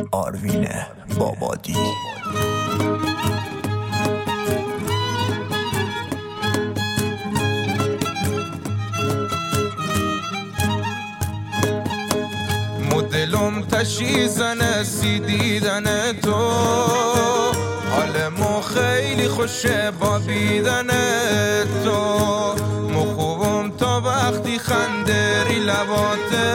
آروین بابادی. دلم تشی زنه سی دیدن تو، حال مو خیلی خوشه با بیدن تو. مو خوبم تا وقتی خندری لباته،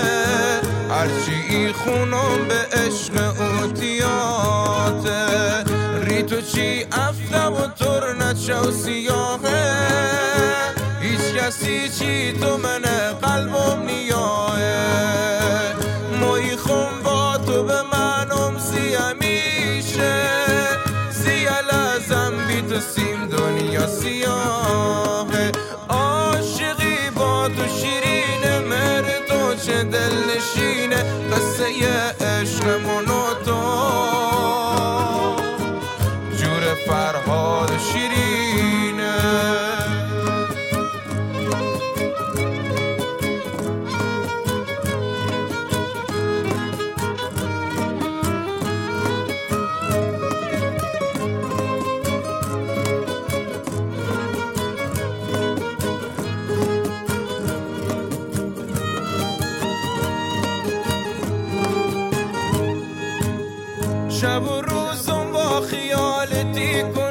هرچی خونم به عشق اوتیاته. ری تو چی افته و تر نچه و سیاهه، هیچ کسی چی تو منه قلبم نیاهه. موی خون با تو به منم سیه میشه، سیه لازم بی تو سیم دنیا سیاهه. عاشقی با تو شیرینه، مهر تو چه دل نشینه، قصه عشق من و تو جور فرهاد شیرینه. شب و روزم با خیالتی